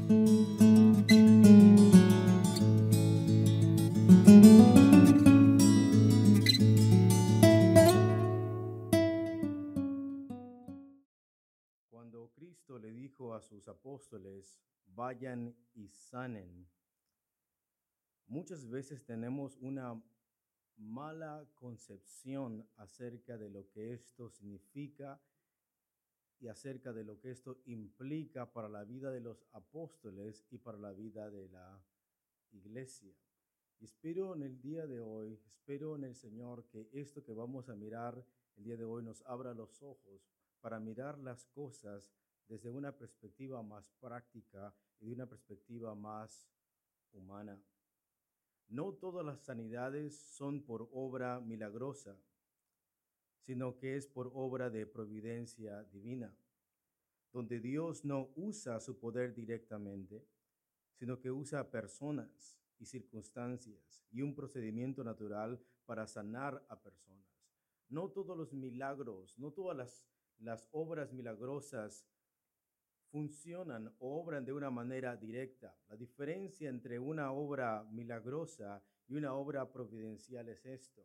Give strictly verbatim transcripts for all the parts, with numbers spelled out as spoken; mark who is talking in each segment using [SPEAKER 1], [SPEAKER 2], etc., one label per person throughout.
[SPEAKER 1] Cuando Cristo le dijo a sus apóstoles, vayan y sanen, muchas veces tenemos una mala concepción acerca de lo que esto significa y acerca de lo que esto implica para la vida de los apóstoles y para la vida de la iglesia. Y espero en el día de hoy, espero en el Señor que esto que vamos a mirar el día de hoy nos abra los ojos para mirar las cosas desde una perspectiva más práctica y de una perspectiva más humana. No todas las sanidades son por obra milagrosa, sino que es por obra de providencia divina, donde Dios no usa su poder directamente, sino que usa personas y circunstancias y un procedimiento natural para sanar a personas. No todos los milagros, no todas las, las obras milagrosas funcionan o obran de una manera directa. La diferencia entre una obra milagrosa y una obra providencial es esto.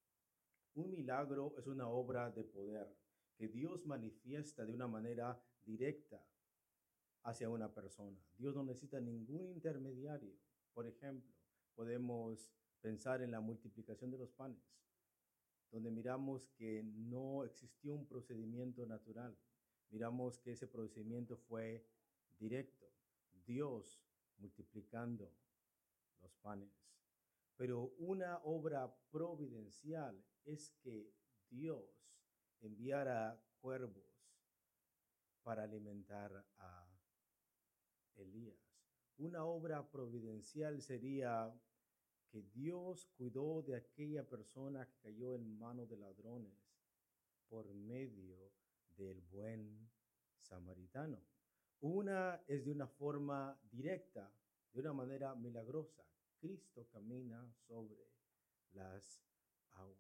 [SPEAKER 1] Un milagro es una obra de poder que Dios manifiesta de una manera directa hacia una persona. Dios no necesita ningún intermediario. Por ejemplo, podemos pensar en la multiplicación de los panes, donde miramos que no existió un procedimiento natural. Miramos que ese procedimiento fue directo. Dios multiplicando los panes. Pero una obra providencial es que Dios enviara cuervos para alimentar a Elías. Una obra providencial sería que Dios cuidó de aquella persona que cayó en manos de ladrones por medio del buen samaritano. Una es de una forma directa, de una manera milagrosa. Cristo camina sobre las aguas.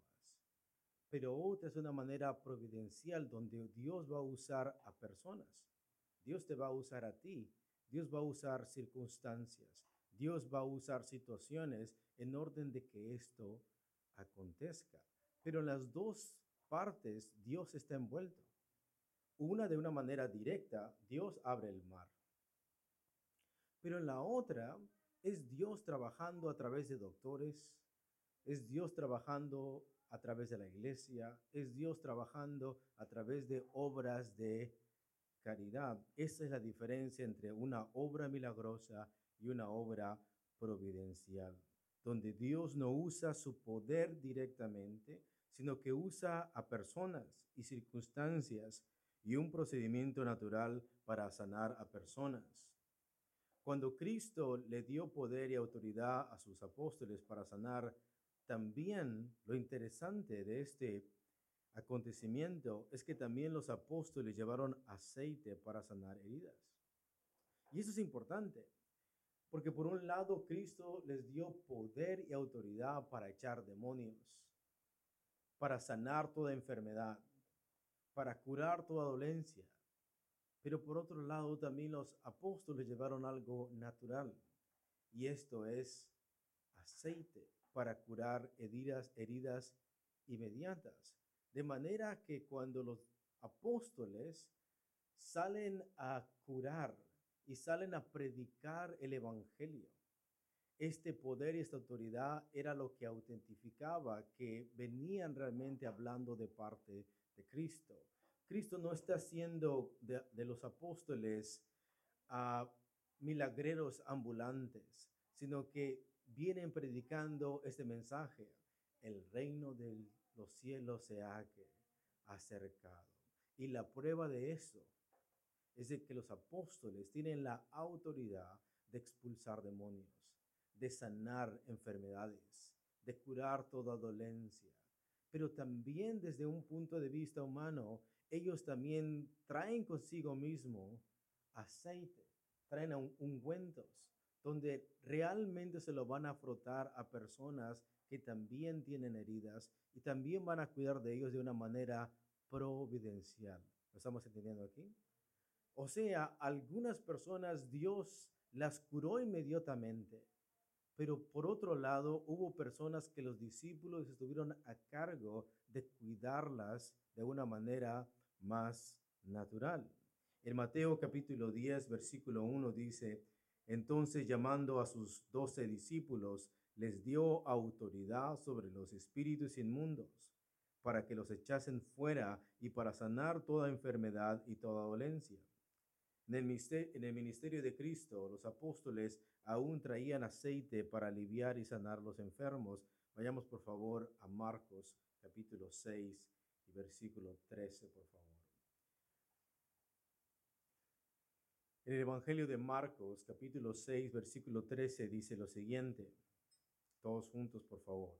[SPEAKER 1] Pero otra es una manera providencial donde Dios va a usar a personas. Dios te va a usar a ti. Dios va a usar circunstancias. Dios va a usar situaciones en orden de que esto acontezca. Pero en las dos partes Dios está envuelto. Una de una manera directa, Dios abre el mar. Pero en la otra es Dios trabajando a través de doctores, es Dios trabajando a través de la iglesia, es Dios trabajando a través de obras de caridad. Esa es la diferencia entre una obra milagrosa y una obra providencial, donde Dios no usa su poder directamente, sino que usa a personas y circunstancias y un procedimiento natural para sanar a personas. Cuando Cristo le dio poder y autoridad a sus apóstoles para sanar, también lo interesante de este acontecimiento es que también los apóstoles llevaron aceite para sanar heridas. Y eso es importante, porque por un lado Cristo les dio poder y autoridad para echar demonios, para sanar toda enfermedad, para curar toda dolencia. Pero por otro lado también los apóstoles llevaron algo natural, y esto es aceite para curar heridas, heridas inmediatas. De manera que cuando los apóstoles salen a curar y salen a predicar el evangelio, este poder y esta autoridad era lo que autentificaba que venían realmente hablando de parte de Cristo. Cristo no está haciendo de, de los apóstoles uh, milagreros ambulantes, sino que vienen predicando este mensaje. El reino de los cielos se ha acercado. Y la prueba de eso es de que los apóstoles tienen la autoridad de expulsar demonios, de sanar enfermedades, de curar toda dolencia. Pero también desde un punto de vista humano, ellos también traen consigo mismo aceite, traen ungüentos, donde realmente se lo van a frotar a personas que también tienen heridas y también van a cuidar de ellos de una manera providencial. ¿Lo estamos entendiendo aquí? O sea, algunas personas Dios las curó inmediatamente. Pero por otro lado, hubo personas que los discípulos estuvieron a cargo de cuidarlas de una manera más natural. En Mateo capítulo diez, versículo uno dice, entonces llamando a sus doce discípulos, les dio autoridad sobre los espíritus inmundos para que los echasen fuera y para sanar toda enfermedad y toda dolencia. En el, mister- en el ministerio de Cristo, los apóstoles aún traían aceite para aliviar y sanar los enfermos. Vayamos por favor a Marcos capítulo seis y versículo trece, por favor. En el Evangelio de Marcos capítulo seis, versículo trece dice lo siguiente. Todos juntos, por favor.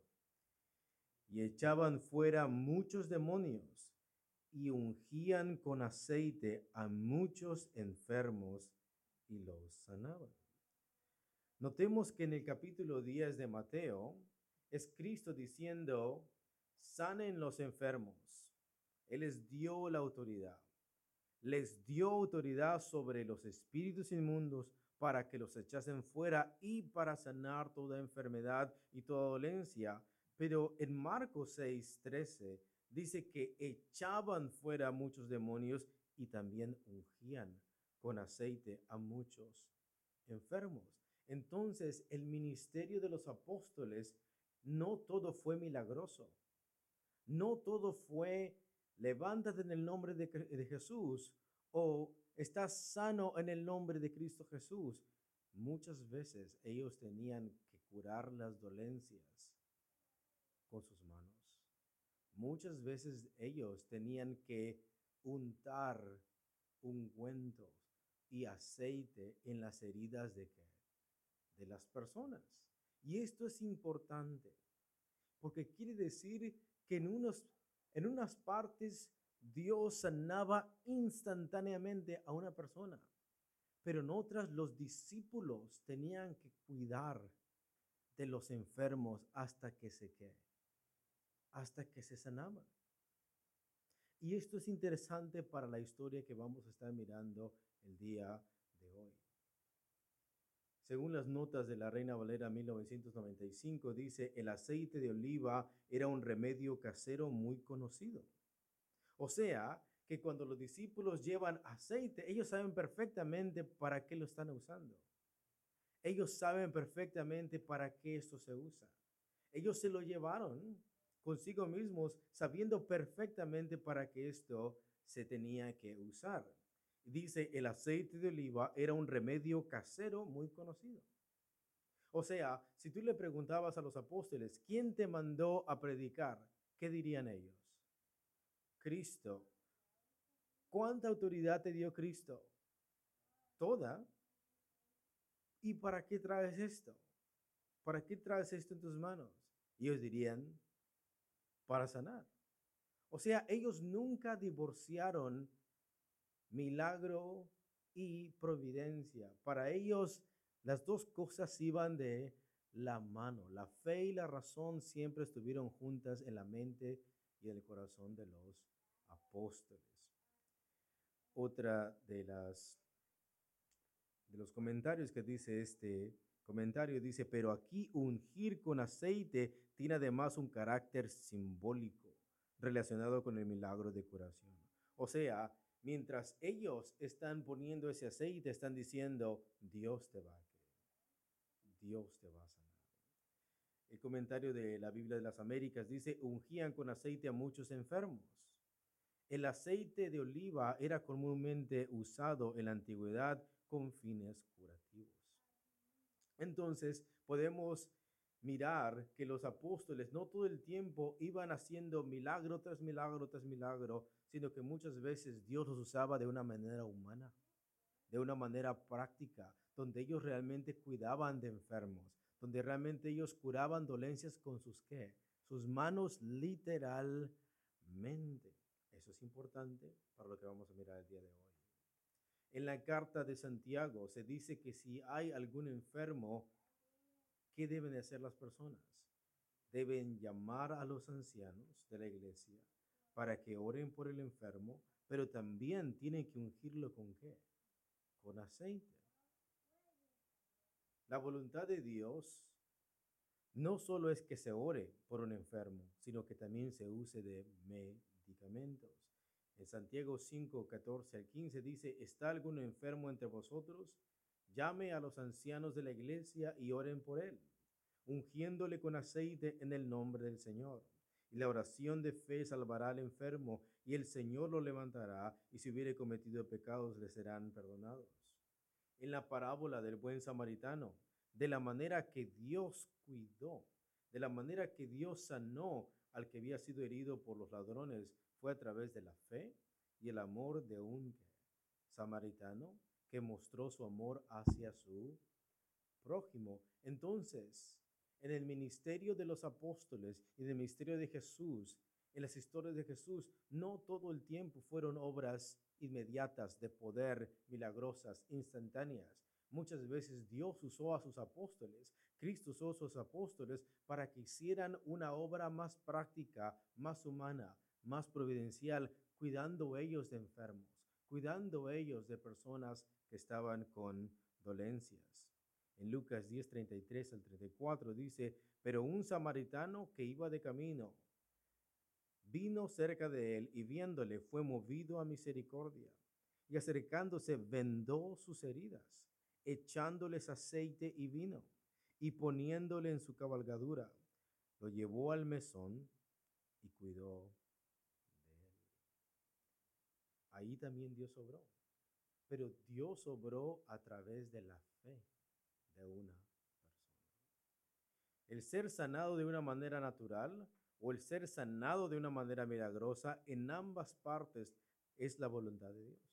[SPEAKER 1] Y echaban fuera muchos demonios y ungían con aceite a muchos enfermos y los sanaban. Notemos que en el capítulo diez de Mateo es Cristo diciendo, sanen los enfermos. Él les dio la autoridad. Les dio autoridad sobre los espíritus inmundos para que los echasen fuera y para sanar toda enfermedad y toda dolencia. Pero en Marcos seis, trece dice que echaban fuera muchos demonios y también ungían con aceite a muchos enfermos. Entonces, el ministerio de los apóstoles, no todo fue milagroso. No todo fue levántate en el nombre de, de Jesús o estás sano en el nombre de Cristo Jesús. Muchas veces ellos tenían que curar las dolencias con sus manos. Muchas veces ellos tenían que untar ungüentos y aceite en las heridas de qué? De las personas. Y esto es importante porque quiere decir que en, unos, en unas partes Dios sanaba instantáneamente a una persona, pero en otras los discípulos tenían que cuidar de los enfermos hasta que se quede, hasta que se sanaban. Y esto es interesante para la historia que vamos a estar mirando el día de hoy. Según las notas de la Reina Valera mil novecientos noventa y cinco, dice, el aceite de oliva era un remedio casero muy conocido. O sea, que cuando los discípulos llevan aceite, ellos saben perfectamente para qué lo están usando. Ellos saben perfectamente para qué esto se usa. Ellos se lo llevaron consigo mismos sabiendo perfectamente para qué esto se tenía que usar. Dice, el aceite de oliva era un remedio casero muy conocido. O sea, si tú le preguntabas a los apóstoles, ¿quién te mandó a predicar? ¿Qué dirían ellos? Cristo. ¿Cuánta autoridad te dio Cristo? Toda. ¿Y para qué traes esto? ¿Para qué traes esto en tus manos? Y ellos dirían, para sanar. O sea, ellos nunca divorciaron milagro y providencia. Para ellos las dos cosas iban de la mano. La fe y la razón siempre estuvieron juntas en la mente y en el corazón de los apóstoles. Otra de las de los comentarios que dice este comentario dice, pero aquí ungir con aceite tiene además un carácter simbólico relacionado con el milagro de curación. O sea, mientras ellos están poniendo ese aceite, están diciendo, Dios te va a querer, Dios te va a sanar. El comentario de la Biblia de las Américas dice, ungían con aceite a muchos enfermos. El aceite de oliva era comúnmente usado en la antigüedad con fines curativos. Entonces, podemos mirar que los apóstoles no todo el tiempo iban haciendo milagro tras milagro tras milagro, sino que muchas veces Dios los usaba de una manera humana, de una manera práctica, donde ellos realmente cuidaban de enfermos, donde realmente ellos curaban dolencias con sus ¿qué? Sus manos literalmente. Eso es importante para lo que vamos a mirar el día de hoy. En la carta de Santiago se dice que si hay algún enfermo, ¿qué deben hacer las personas? Deben llamar a los ancianos de la iglesia para que oren por el enfermo, pero también tienen que ungirlo con ¿qué? Con aceite. La voluntad de Dios no solo es que se ore por un enfermo, sino que también se use de medicamentos. En Santiago cinco, catorce al quince dice, ¿está algún enfermo entre vosotros? Llame a los ancianos de la iglesia y oren por él, ungiéndole con aceite en el nombre del Señor. Y la oración de fe salvará al enfermo, y el Señor lo levantará, y si hubiere cometido pecados le serán perdonados. En la parábola del buen samaritano, de la manera que Dios cuidó, de la manera que Dios sanó al que había sido herido por los ladrones, fue a través de la fe y el amor de un samaritano que mostró su amor hacia su prójimo. Entonces, en el ministerio de los apóstoles y en el ministerio de Jesús, en las historias de Jesús, no todo el tiempo fueron obras inmediatas de poder, milagrosas, instantáneas. Muchas veces Dios usó a sus apóstoles, Cristo usó a sus apóstoles para que hicieran una obra más práctica, más humana, más providencial, cuidando ellos de enfermos, cuidando ellos de personas que estaban con dolencias. En Lucas diez, treinta y tres al treinta y cuatro dice, pero un samaritano que iba de camino vino cerca de él y viéndole fue movido a misericordia y acercándose vendó sus heridas, echándoles aceite y vino y poniéndole en su cabalgadura, lo llevó al mesón y cuidó de él. Ahí también Dios obró, pero Dios obró a través de la fe de una persona. El ser sanado de una manera natural o el ser sanado de una manera milagrosa, en ambas partes es la voluntad de Dios.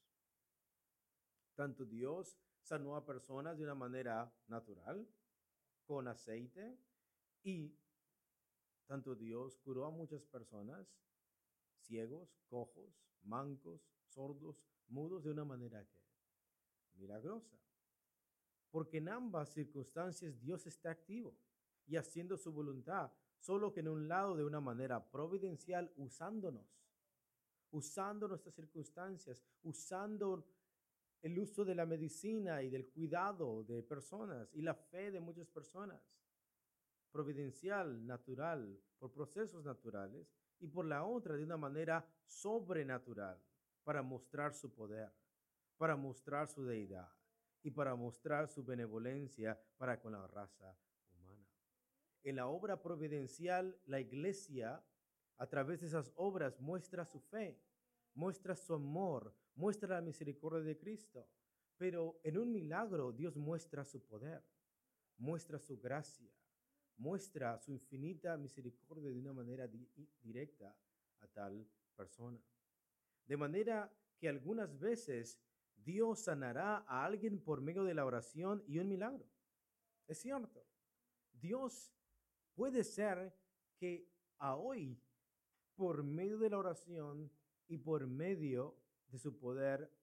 [SPEAKER 1] Tanto Dios sanó a personas de una manera natural, con aceite, y tanto Dios curó a muchas personas, ciegos, cojos, mancos, sordos, mudos, de una manera que milagrosa. Porque en ambas circunstancias Dios está activo y haciendo su voluntad, solo que en un lado de una manera providencial, usándonos, usando nuestras circunstancias, usando el uso de la medicina y del cuidado de personas y la fe de muchas personas, providencial, natural, por procesos naturales, y por la otra de una manera sobrenatural, para mostrar su poder, para mostrar su deidad y para mostrar su benevolencia para con la raza humana. En la obra providencial, la iglesia, a través de esas obras, muestra su fe, muestra su amor, muestra la misericordia de Cristo. Pero en un milagro, Dios muestra su poder, muestra su gracia, muestra su infinita misericordia de una manera di directa a tal persona. De manera que algunas veces Dios sanará a alguien por medio de la oración y un milagro. Es cierto. Dios puede ser que a hoy, por medio de la oración y por medio de su poder,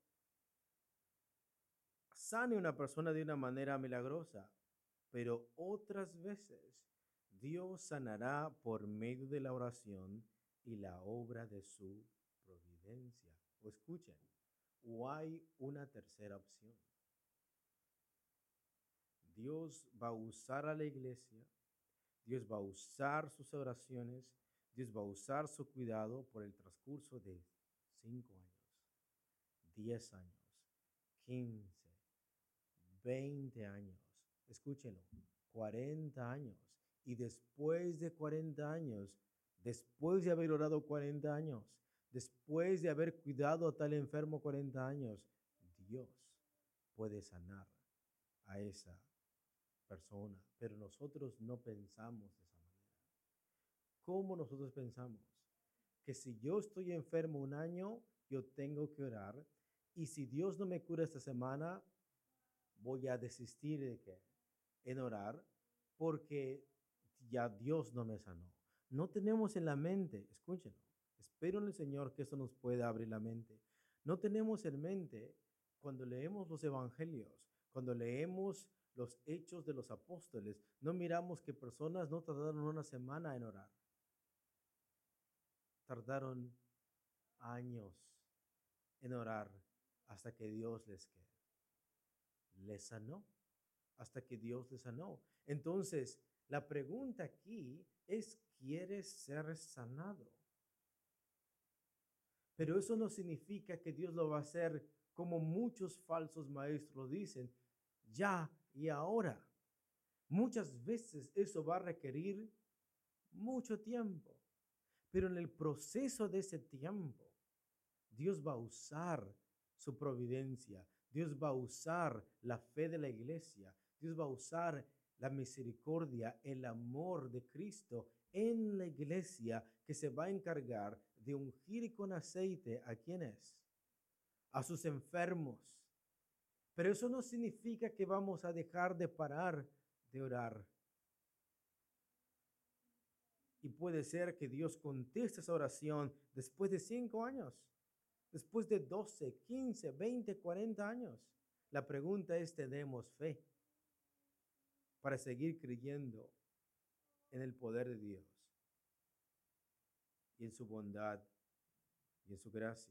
[SPEAKER 1] sane a una persona de una manera milagrosa, pero otras veces Dios sanará por medio de la oración y la obra de su providencia. O escuchen, o hay una tercera opción. Dios va a usar a la iglesia, Dios va a usar sus oraciones, Dios va a usar su cuidado por el transcurso de cinco años, diez años, quince, veinte años. Escúchenlo, cuarenta años. Y después de cuarenta años, después de haber orado cuarenta años, después de haber cuidado a tal enfermo cuarenta años, Dios puede sanar a esa persona. Pero nosotros no pensamos de esa manera. ¿Cómo nosotros pensamos? Que si yo estoy enfermo un año, yo tengo que orar. Y si Dios no me cura esta semana, voy a desistir de qué? En orar, porque ya Dios no me sanó. No tenemos en la mente, escúchenlo, espero en el Señor que eso nos pueda abrir la mente. No tenemos en mente cuando leemos los evangelios, cuando leemos los hechos de los apóstoles, no miramos que personas no tardaron una semana en orar. Tardaron años en orar hasta que Dios les, les sanó. hasta que Dios le sanó. Entonces, la pregunta aquí es, ¿quieres ser sanado? Pero eso no significa que Dios lo va a hacer como muchos falsos maestros dicen, ya y ahora. Muchas veces eso va a requerir mucho tiempo, pero en el proceso de ese tiempo, Dios va a usar su providencia, Dios va a usar la fe de la iglesia, Dios va a usar la misericordia, el amor de Cristo en la iglesia que se va a encargar de ungir con aceite a quienes, a sus enfermos. Pero eso no significa que vamos a dejar de parar de orar. Y puede ser que Dios conteste esa oración después de cinco años, después de doce, quince, veinte, cuarenta años. La pregunta es, ¿tenemos fe para seguir creyendo en el poder de Dios y en su bondad y en su gracia?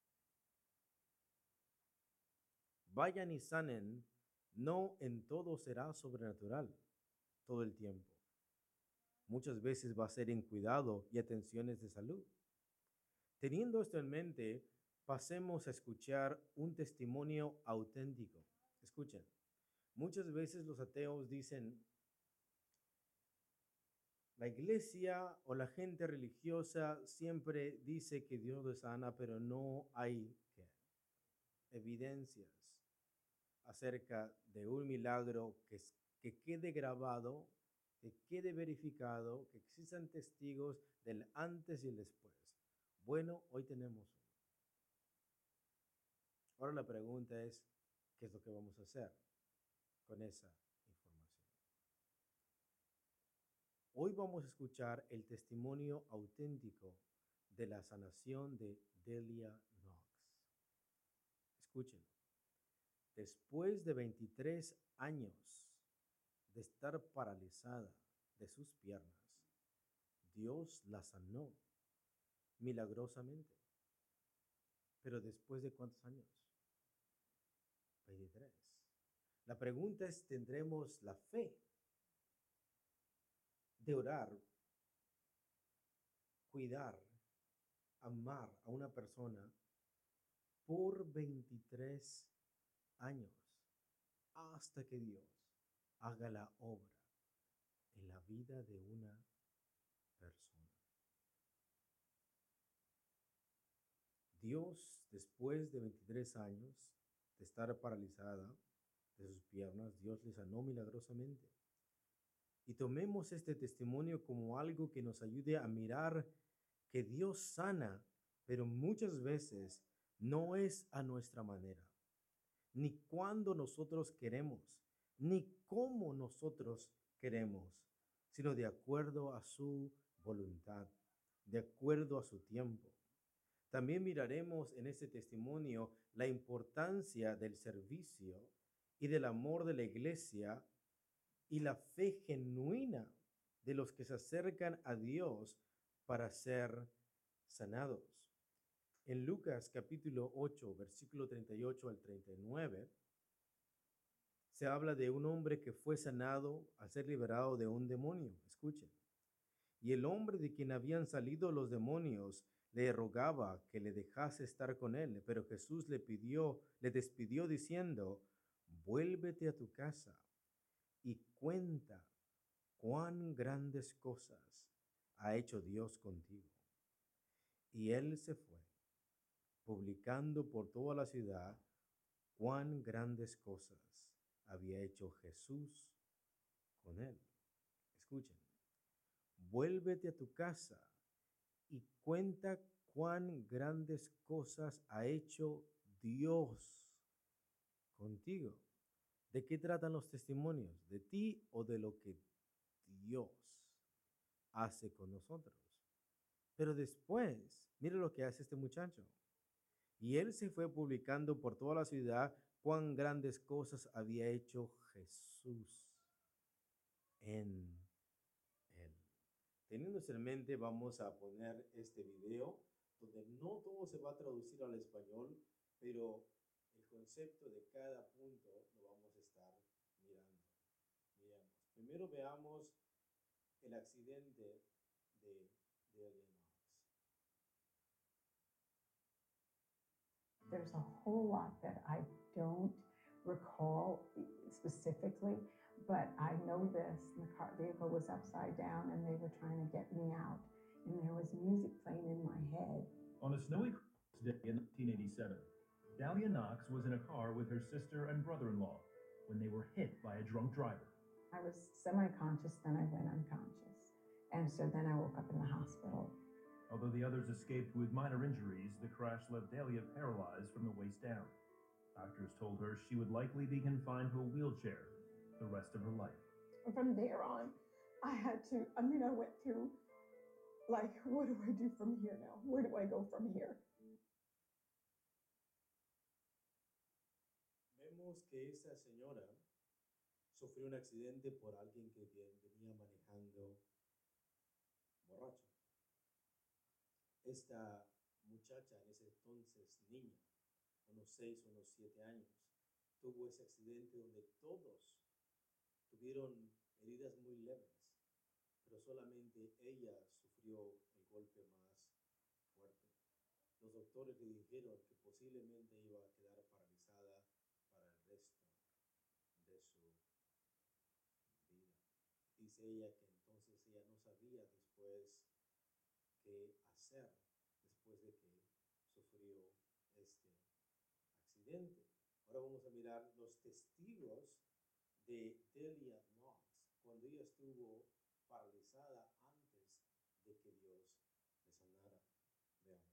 [SPEAKER 1] Vayan y sanen, no en todo será sobrenatural todo el tiempo. Muchas veces va a ser en cuidado y atenciones de salud. Teniendo esto en mente, pasemos a escuchar un testimonio auténtico. Escuchen, muchas veces los ateos dicen, la iglesia o la gente religiosa siempre dice que Dios lo sana, pero no hay ¿qué? evidencias acerca de un milagro que, que quede grabado, que quede verificado, que existan testigos del antes y el después. Bueno, hoy tenemos uno. Ahora la pregunta es, ¿qué es lo que vamos a hacer con esa información? Hoy vamos a escuchar el testimonio auténtico de la sanación de Delia Knox. Escúchenlo. Después de veintitrés años de estar paralizada de sus piernas, Dios la sanó milagrosamente. ¿Pero después de cuántos años? veintitrés. La pregunta es, ¿tendremos la fe de orar, cuidar, amar a una persona por veintitrés años hasta que Dios haga la obra en la vida de una persona? Dios, después de veintitrés años de estar paralizada de sus piernas, Dios le sanó milagrosamente. Y tomemos este testimonio como algo que nos ayude a mirar que Dios sana, pero muchas veces no es a nuestra manera, ni cuando nosotros queremos, ni cómo nosotros queremos, sino de acuerdo a su voluntad, de acuerdo a su tiempo. También miraremos en este testimonio la importancia del servicio y del amor de la iglesia y la fe genuina de los que se acercan a Dios para ser sanados. En Lucas capítulo ocho, versículo treinta y ocho al treinta y nueve, se habla de un hombre que fue sanado al ser liberado de un demonio. Escuchen. Y el hombre de quien habían salido los demonios le rogaba que le dejase estar con él, pero Jesús le pidió, le despidió diciendo, vuélvete a tu casa y cuenta cuán grandes cosas ha hecho Dios contigo. Y él se fue, publicando por toda la ciudad cuán grandes cosas había hecho Jesús con él. Escuchen, vuélvete a tu casa y cuenta cuán grandes cosas ha hecho Dios contigo. ¿De qué tratan los testimonios? ¿De ti o de lo que Dios hace con nosotros? Pero después, mire lo que hace este muchacho. Y él se fue publicando por toda la ciudad cuán grandes cosas había hecho Jesús en él. Teniendo eso en mente, vamos a poner este video donde no todo se va a traducir al español, pero el concepto de cada punto lo vamos a estar mirando. Veamos. Primero veamos el accidente de Delia Knox.
[SPEAKER 2] There's a whole lot that I don't recall specifically, but I know this. The car vehicle was upside down and they were trying to get me out, and there was music playing in my head.
[SPEAKER 3] On a snowy Christmas day in nineteen eighty-seven, Dahlia Knox was in a car with her sister and brother-in-law when they were hit by a drunk driver.
[SPEAKER 2] I was semi-conscious, then I went unconscious. And so then I woke up in the hospital.
[SPEAKER 3] Although the others escaped with minor injuries, the crash left Dahlia paralyzed from the waist down. Doctors told her she would likely be confined to a wheelchair the rest of her life.
[SPEAKER 2] From there on, I had to, I mean, I went through, like, what do I do from here now? Where do I go from here?
[SPEAKER 1] Vemos que esta señora sufrió un accidente por alguien que venía manejando borracho. Esta muchacha, en ese entonces niña, unos seis, unos siete años, tuvo ese accidente donde todos tuvieron heridas muy leves, pero solamente ella sufrió el golpe más fuerte. Los doctores le dijeron que posiblemente iba a quedar paralizada para el resto de su vida. Dice ella que entonces ella no sabía después qué hacer después de que sufrió este accidente. Ahora vamos a mirar los testigos de Delia Knox cuando ella estuvo paralizada antes de que Dios le sanara. Veamos.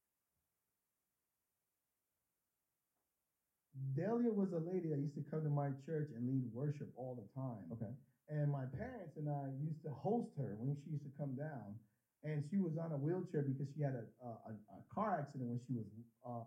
[SPEAKER 4] Delia was a lady that used to come to my church and lead worship all the time.
[SPEAKER 5] Okay.
[SPEAKER 4] And my parents and I used to host her when she used to come down. And she was on a wheelchair because she had a, a, a car accident when she was. Uh,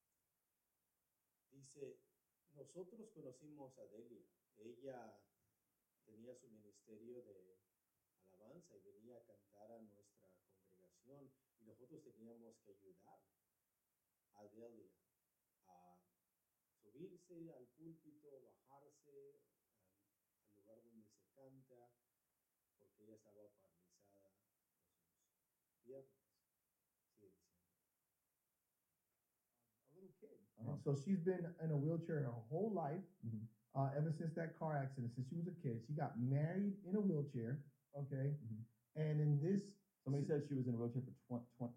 [SPEAKER 1] Dice, nosotros conocimos a Delia. Ella tenía su ministerio de alabanza y venía a cantar a nuestra congregación. Y nosotros teníamos que ayudar a Delia a subirse al púlpito, bajarse al, al lugar donde se canta, porque ella estaba paralizada de sus piernas. Sigue diciendo.
[SPEAKER 4] a little kid.
[SPEAKER 5] Uh-huh.
[SPEAKER 4] And so she's been in a wheelchair her whole life,
[SPEAKER 5] Mhm.
[SPEAKER 4] uh, ever since that car accident, since she was a kid. She got married in a wheelchair, okay?
[SPEAKER 5] Mhm.
[SPEAKER 4] And in this,
[SPEAKER 5] Somebody said she was in a wheelchair for twenty.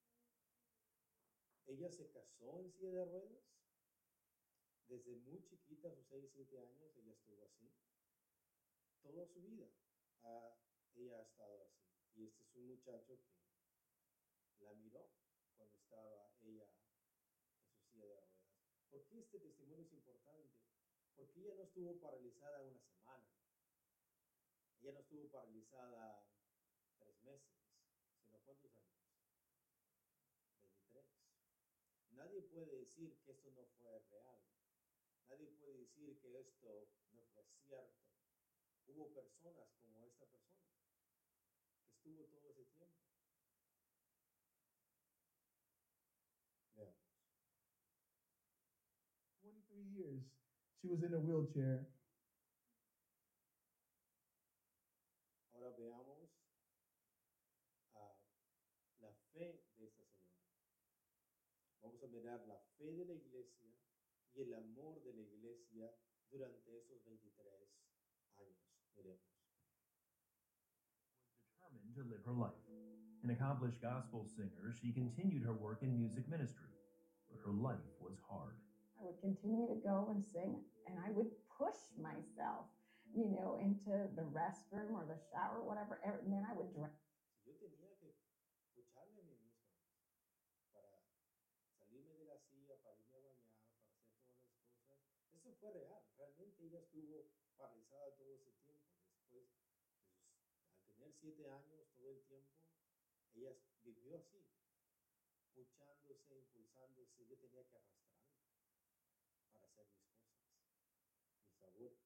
[SPEAKER 1] Ella se casó en silla de ruedas. Desde muy chiquita, a sus seis, siete años, ella estuvo así. Toda su vida ah, ella ha estado así. Y este es un muchacho que la miró cuando estaba ella en su silla de ruedas. ¿Por qué este testimonio es importante? Porque ella no estuvo paralizada una semana. Ella no estuvo paralizada tres meses, sino ¿cuántos años? veintitrés. Nadie puede decir que esto no fue real. Nadie puede decir que esto no fue cierto. Hubo personas como esta persona que estuvo todo ese tiempo. Veamos.
[SPEAKER 4] twenty-three years, she was in a wheelchair.
[SPEAKER 1] Ahora veamos ah, la fe de esta señora. Vamos a mirar la fe de la iglesia y el amor de la iglesia durante esos veintitrés años. Miremos.
[SPEAKER 3] Was determined to live her life. An accomplished gospel singer, she continued her work in music ministry, but her life was hard.
[SPEAKER 2] I would continue to go and sing, and I would push myself, you know, into the restroom or the shower, whatever, and then I would drag.
[SPEAKER 1] Si yo tenía que pucharme a mí misma para salirme de la silla, para irme a bañar, para hacer todas las cosas, eso fue real. Realmente ella estuvo paralizada todo ese tiempo. Después, de sus, al tener siete años, todo el tiempo, ella vivió así, puchándose, impulsándose. Yo tenía que arrastrarme para hacer mis cosas, mis labores.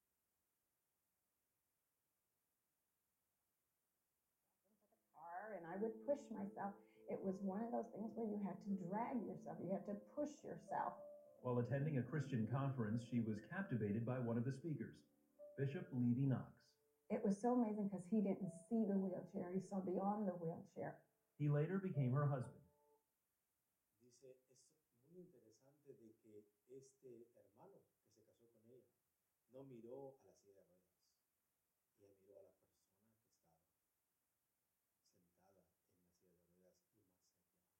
[SPEAKER 2] Into the car and I would push myself. It was one of those things where you had to drag yourself, you had to push yourself.
[SPEAKER 3] While attending a Christian conference, she was captivated by one of the speakers. Bishop Levy Knox.
[SPEAKER 2] It was so amazing because he didn't see the wheelchair, he saw beyond the wheelchair.
[SPEAKER 3] He later became her husband.
[SPEAKER 1] Dice, es muy interesante de que este hermano que se casó con ella no miró a la silla de ruedas, ella miró a la persona que estaba sentada en la silla de ruedas lo más cerca de eso.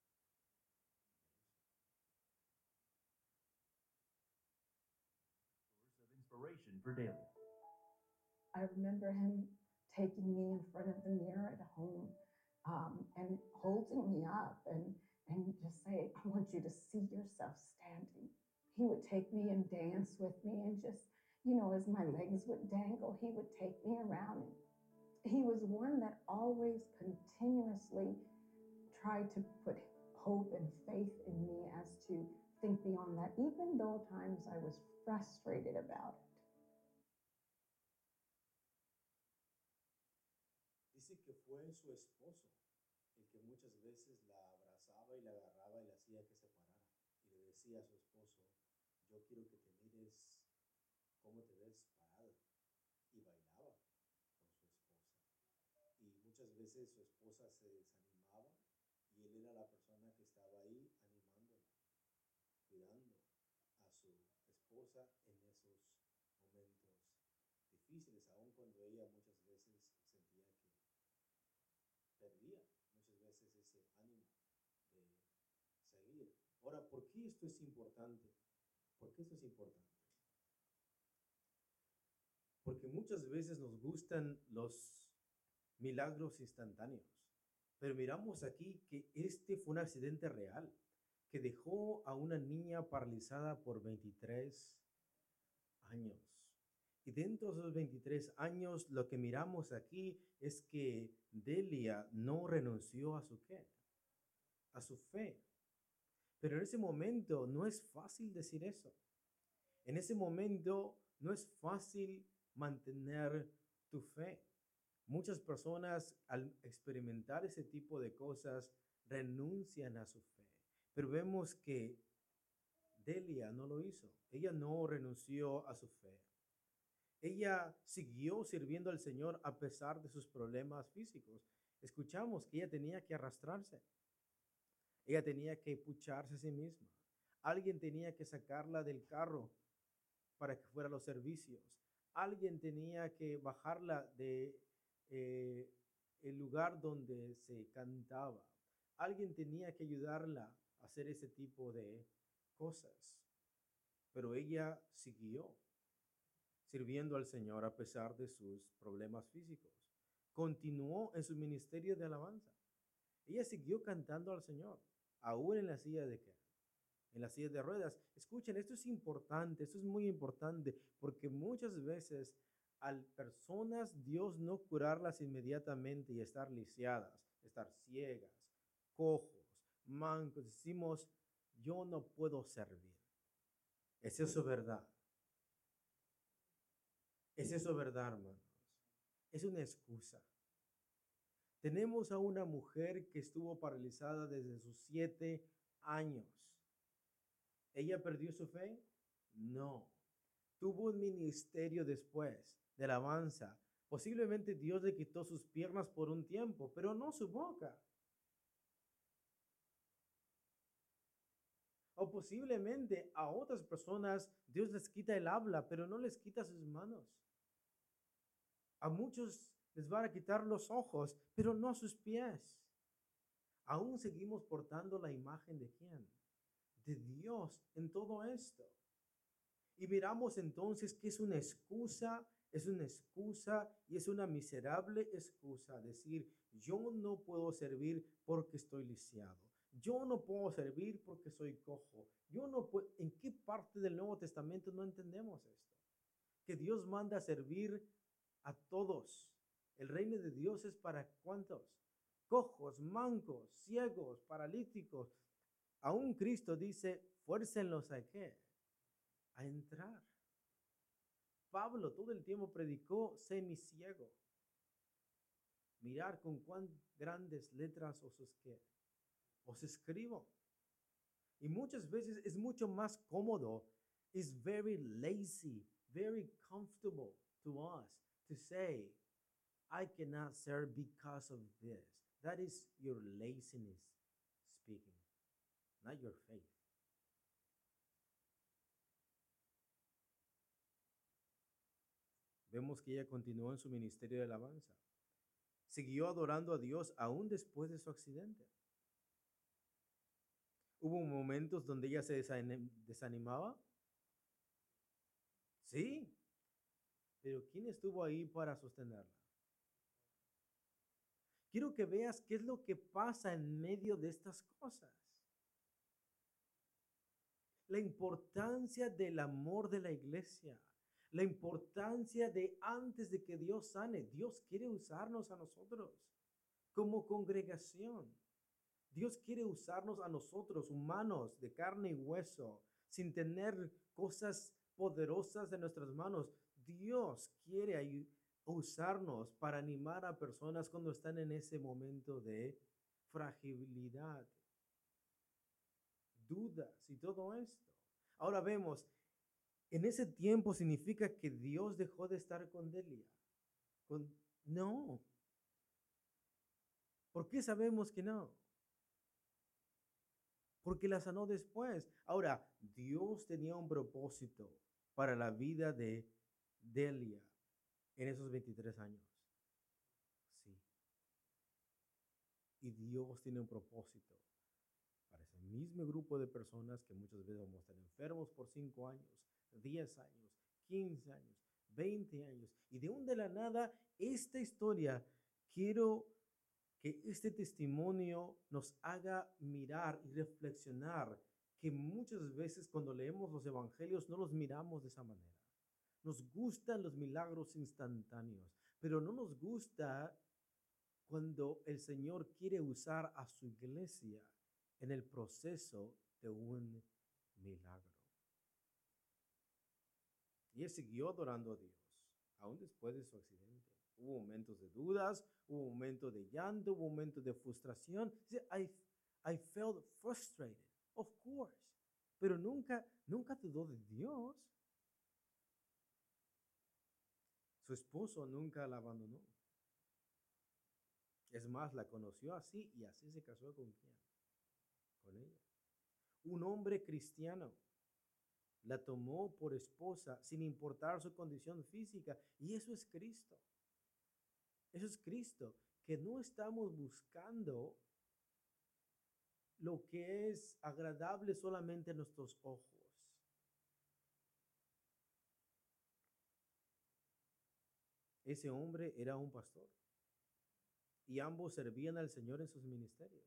[SPEAKER 3] Source of inspiration for Dahlia.
[SPEAKER 2] I remember him taking me in front of the mirror at home um, and holding me up and, and just say, I want you to see yourself standing. He would take me and dance with me and just, you know, as my legs would dangle, he would take me around. He was one that always continuously tried to put hope and faith in me as to think beyond that, even though times I was frustrated about it.
[SPEAKER 1] Dice que fue su esposo el que muchas veces la abrazaba y la agarraba y la hacía que se parara. Y le decía a su esposo, yo quiero que te mires cómo te ves parada. Y bailaba con su esposa. Y muchas veces su esposa se desanimaba y él era la persona que estaba ahí animándola, cuidando a su esposa en esos momentos difíciles, aun cuando ella muchas veces sentía que perdía muchas veces ese ánimo de seguir. Ahora, ¿por qué esto es importante? ¿Por qué esto es importante? Porque muchas veces nos gustan los milagros instantáneos, pero miramos aquí que este fue un accidente real que dejó a una niña paralizada por veintitrés años. Y dentro de esos veintitrés años, lo que miramos aquí es que Delia no renunció a su qué, a su fe. Pero en ese momento no es fácil decir eso. En ese momento no es fácil mantener tu fe. Muchas personas al experimentar ese tipo de cosas renuncian a su fe. Pero vemos que Delia no lo hizo. Ella no renunció a su fe. Ella siguió sirviendo al Señor a pesar de sus problemas físicos. Escuchamos que ella tenía que arrastrarse. Ella tenía que pucharse a sí misma. Alguien tenía que sacarla del carro para que fuera a los servicios. Alguien tenía que bajarla de eh, el lugar donde se cantaba. Alguien tenía que ayudarla a hacer ese tipo de cosas. Pero ella siguió sirviendo al Señor a pesar de sus problemas físicos. Continuó en su ministerio de alabanza. Ella siguió cantando al Señor, aún en la silla de qué, en la silla de ruedas. Escuchen, esto es importante, esto es muy importante, porque muchas veces al personas Dios no curarlas inmediatamente y estar lisiadas, estar ciegas, cojos, mancos, decimos, yo no puedo servir. ¿Es eso verdad? ¿Es eso verdad, hermanos? Es una excusa. Tenemos a una mujer que estuvo paralizada desde sus siete años. ¿Ella perdió su fe? No. Tuvo un ministerio después de alabanza. Posiblemente Dios le quitó sus piernas por un tiempo, pero no su boca. O posiblemente a otras personas Dios les quita el habla, pero no les quita sus manos. A muchos les van a quitar los ojos, pero no sus pies. Aún seguimos portando la imagen de quién? De Dios en todo esto. Y miramos entonces que es una excusa, es una excusa y es una miserable excusa decir, yo no puedo servir porque estoy lisiado. Yo no puedo servir porque soy cojo. Yo no puedo. ¿En qué parte del Nuevo Testamento no entendemos esto? Que Dios manda a servir a todos. El reino de Dios es para ¿cuántos? Cojos, mancos, ciegos, paralíticos. Aún Cristo dice, fuércenlos a qué? A entrar. Pablo todo el tiempo predicó semiciego. Mirar con cuán grandes letras os, ¿qué? Os escribo. Y muchas veces es mucho más cómodo. It's very lazy, very comfortable to us to say, I cannot serve because of this. That is your laziness speaking, not your faith. Vemos que ella continuó en su ministerio de alabanza. Siguió adorando a Dios aún después de su accidente. ¿Hubo momentos donde ella se desanimaba? Sí, pero ¿quién estuvo ahí para sostenerla? Quiero que veas qué es lo que pasa en medio de estas cosas. La importancia del amor de la iglesia. La importancia de antes de que Dios sane. Dios quiere usarnos a nosotros como congregación. Dios quiere usarnos a nosotros, humanos de carne y hueso, sin tener cosas poderosas de nuestras manos. Dios quiere usarnos para animar a personas cuando están en ese momento de fragilidad, dudas y todo esto. Ahora vemos, en ese tiempo significa que Dios dejó de estar con Delia. Con, no. ¿Por qué sabemos que no? Porque la sanó después. Ahora, Dios tenía un propósito para la vida de Delia en esos veintitrés años. Sí. Y Dios tiene un propósito para ese mismo grupo de personas que muchas veces vamos a estar enfermos por cinco años, diez años, quince años, veinte años. Y de un de la nada, esta historia, quiero que este testimonio nos haga mirar y reflexionar que muchas veces cuando leemos los evangelios no los miramos de esa manera. Nos gustan los milagros instantáneos, pero no nos gusta cuando el Señor quiere usar a su iglesia en el proceso de un milagro. Y él siguió adorando a Dios, aún después de su accidente. Hubo momentos de dudas, hubo momentos de llanto, hubo momentos de frustración. I, I felt frustrated, of course, pero nunca, nunca dudó de Dios. Su esposo nunca la abandonó. Es más, la conoció así y así se casó con quién, con ella. Un hombre cristiano la tomó por esposa sin importar su condición física, y eso es Cristo. Eso es Cristo, que no estamos buscando lo que es agradable solamente a nuestros ojos. Ese hombre era un pastor y ambos servían al Señor en sus ministerios.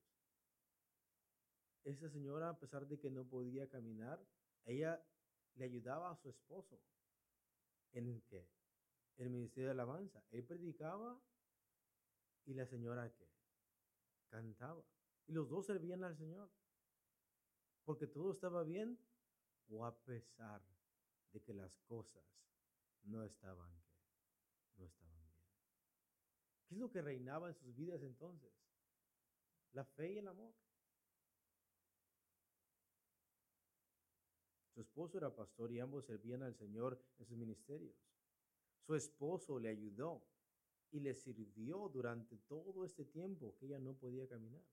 [SPEAKER 1] Esa señora, a pesar de que no podía caminar, ella le ayudaba a su esposo. ¿En qué? En el ministerio de alabanza. Él predicaba y la señora ¿qué? Cantaba. Y los dos servían al Señor. Porque todo estaba bien, o a pesar de que las cosas no estaban ¿qué? No estaban bien. ¿Qué es lo que reinaba en sus vidas entonces? La fe y el amor. Su esposo era pastor y ambos servían al Señor en sus ministerios. Su esposo le ayudó y le sirvió durante todo este tiempo que ella no podía caminar.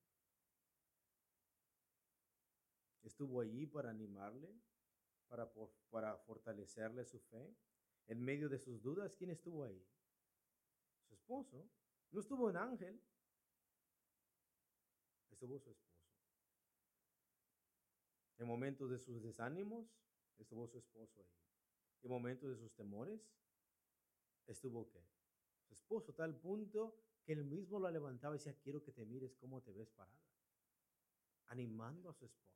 [SPEAKER 1] Estuvo allí para animarle, para, para fortalecerle su fe. En medio de sus dudas, ¿quién estuvo ahí? Su esposo. No estuvo un ángel, estuvo su esposo. En momentos de sus desánimos, estuvo su esposo ahí. En momentos de sus temores, estuvo ¿qué? Su esposo, tal punto que él mismo la levantaba y decía, quiero que te mires cómo te ves parada. Animando a su esposa.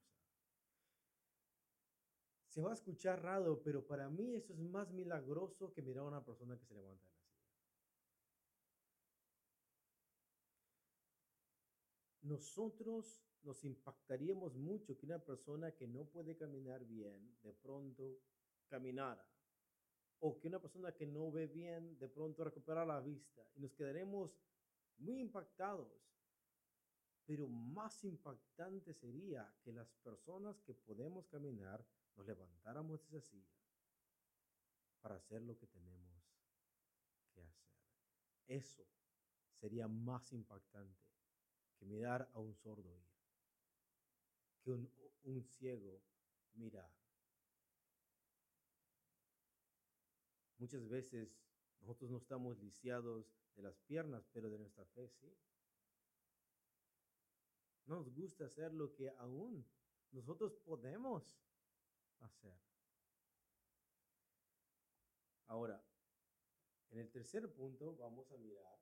[SPEAKER 1] Se va a escuchar raro, pero para mí eso es más milagroso que mirar a una persona que se levanta de la silla. Nosotros nos impactaríamos mucho que una persona que no puede caminar bien de pronto caminara, o que una persona que no ve bien de pronto recupera la vista, y nos quedaremos muy impactados. Pero más impactante sería que las personas que podemos caminar nos levantáramos de esa silla para hacer lo que tenemos qué hacer. Eso sería más impactante que mirar a un sordo ir, que un, un ciego mirar. Muchas veces nosotros no estamos lisiados de las piernas, pero de nuestra fe sí. No nos gusta hacer lo que aún nosotros podemos hacer. Ahora, en el tercer punto vamos a mirar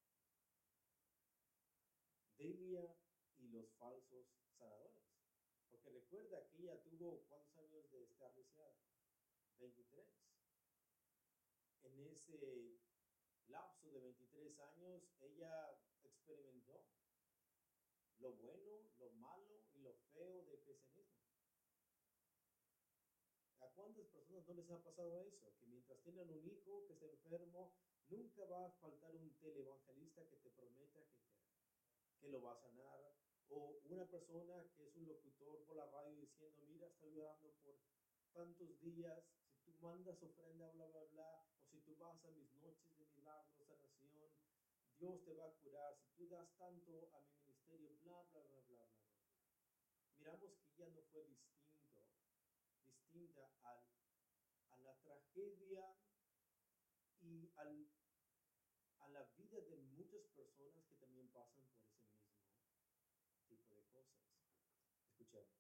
[SPEAKER 1] Delia y los falsos sanadores. Porque recuerda que ella tuvo, ¿cuántos años de estar lisiada? veintitrés. En ese lapso de veintitrés años, ella experimentó lo bueno, lo malo y lo feo del cristianismo. ¿A cuántas personas no les ha pasado eso? Que mientras tienen un hijo que está enfermo, nunca va a faltar un televangelista que te prometa que, que lo va a sanar. O una persona que es un locutor por la radio diciendo, mira, estoy orando por tantos días, si tú mandas ofrenda, bla, bla, bla, o si tú vas a mis noches de milagros, sanación, Dios te va a curar, si tú das tanto a mi ministerio, bla, bla, bla, bla, bla, bla. Miramos que ya no fue distinto, distinta al, a la tragedia y al, a la vida de muchas personas que también pasan por ese mismo tipo de cosas. Escuchemos.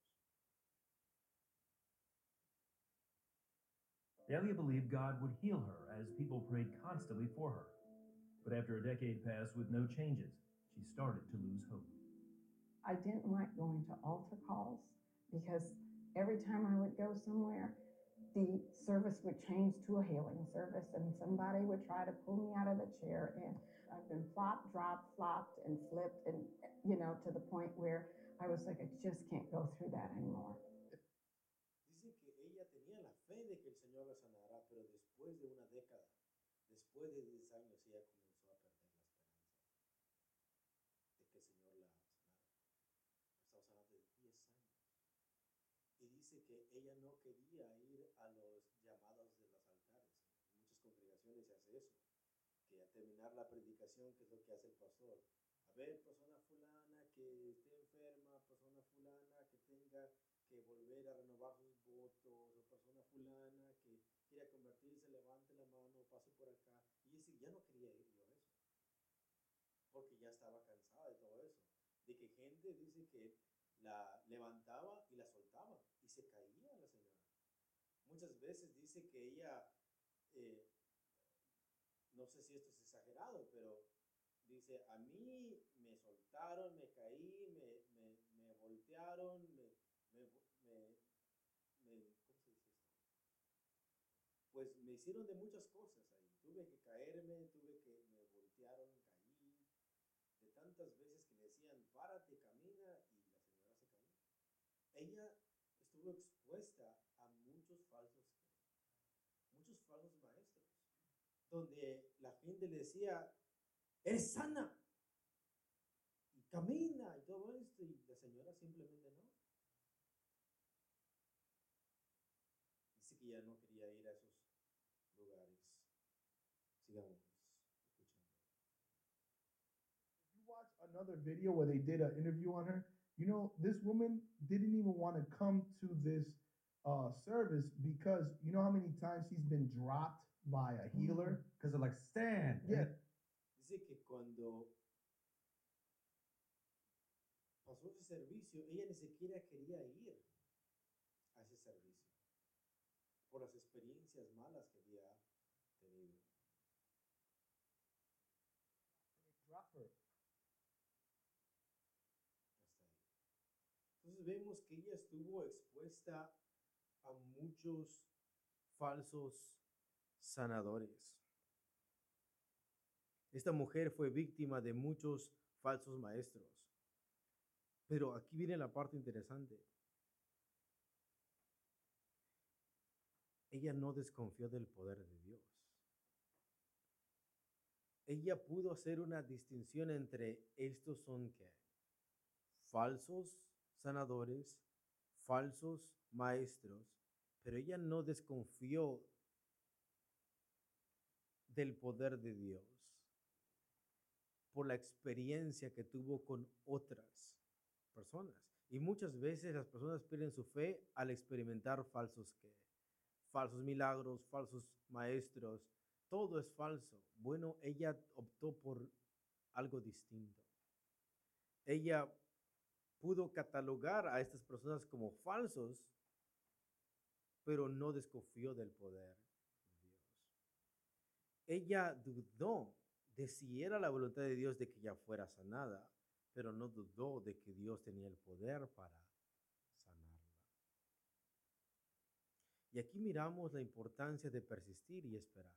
[SPEAKER 3] Delia believed God would heal her as people prayed constantly for her. But after a decade passed with no changes, she started to lose hope.
[SPEAKER 2] I didn't like going to altar calls because every time I would go somewhere, the service would change to a healing service and somebody would try to pull me out of the chair. And I've been flopped, dropped, flopped, and flipped, and, you know, to the point where I was like, I just can't go through that anymore.
[SPEAKER 1] Dice que ella tenía la fe de que el Señor la sanará, pero después de una década, después de diez años, ella comenzó a perder la esperanza de que el Señor la sanara. Estamos hablando de diez años. Y dice que ella no quería ir a los llamados de los altares. En muchas congregaciones se hace eso, que al terminar la predicación, ¿qué es lo que hace el pastor? A ver, persona fulana que esté enferma, persona fulana que tenga que volver a renovar sus votos, o persona fulana que quiera convertirse, levante la mano, pase por acá. Y dice, ya no quería ir yo a eso, porque ya estaba cansada de todo eso. De que gente dice que la levantaba y la soltaba, y se caía la señora. Muchas veces dice que ella, eh, no sé si esto es exagerado, pero dice, a mí me soltaron, me caí, me, me, me voltearon, me, me, me, me, ¿cómo se dice esto? Pues me hicieron de muchas cosas ahí. Tuve que caerme, tuve que, me voltearon, caí. De tantas veces que le decían, párate, camina, y la señora se caía. Ella estuvo expuesta a muchos falsos, muchos falsos maestros, donde la gente le decía, eres sana, y camina, y todo esto, y la señora simplemente no. Dice que ya no quería ir a esos lugares. Sigamos escuchando.
[SPEAKER 4] If you watch another video where they did an interview on her, you know, this woman didn't even want to come to this uh, service because you know how many times she's been dropped by a healer?
[SPEAKER 5] Because they're like, stand.
[SPEAKER 4] Yeah.
[SPEAKER 1] Dice que cuando pasó ese servicio, ella ni siquiera quería ir a ese servicio por las experiencias malas que había tenido.
[SPEAKER 4] Drop her.
[SPEAKER 1] Hasta ahí. Entonces vemos que ella estuvo expuesta a muchos falsos sanadores. Esta mujer fue víctima de muchos falsos maestros. Pero aquí viene la parte interesante. Ella no desconfió del poder de Dios. Ella pudo hacer una distinción entre estos son ¿qué? Falsos sanadores, falsos maestros, pero ella no desconfió del poder de Dios por la experiencia que tuvo con otras personas. Y muchas veces las personas pierden su fe al experimentar falsos ¿qué? Falsos milagros, falsos maestros. Todo es falso. Bueno, ella optó por algo distinto. Ella pudo catalogar a estas personas como falsos, pero no desconfió del poder de Dios. Ella dudó de si era la voluntad de Dios de que ella fuera sanada, pero no dudó de que Dios tenía el poder para sanarla. Y aquí miramos la importancia de persistir y esperar.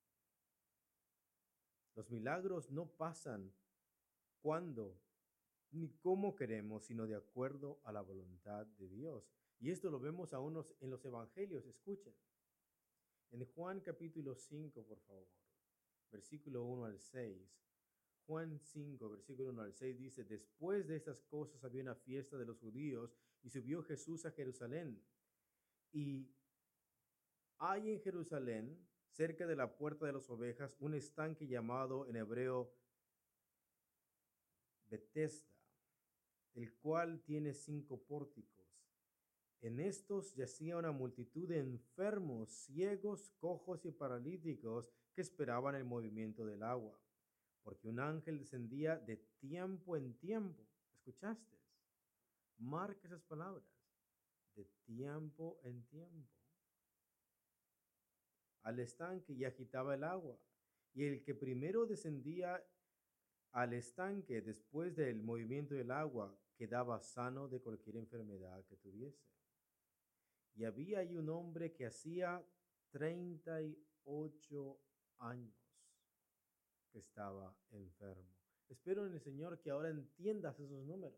[SPEAKER 1] Los milagros no pasan cuando ni cómo queremos, sino de acuerdo a la voluntad de Dios. Y esto lo vemos aún en los evangelios. Escuchen. En Juan capítulo cinco, por favor, versículo uno al seis. Juan cinco, versículo uno al seis dice: después de estas cosas había una fiesta de los judíos y subió Jesús a Jerusalén. Y hay en Jerusalén, cerca de la puerta de las ovejas, un estanque llamado en hebreo Betesda, el cual tiene cinco pórticos. En estos yacía una multitud de enfermos, ciegos, cojos y paralíticos que esperaban el movimiento del agua, porque un ángel descendía de tiempo en tiempo. ¿Escuchaste? Marca esas palabras. De tiempo en tiempo al estanque y agitaba el agua. Y el que primero descendía al estanque después del movimiento del agua quedaba sano de cualquier enfermedad que tuviese. Y había ahí un hombre que hacía treinta y ocho años que estaba enfermo. Espero en el Señor que ahora entiendas esos números.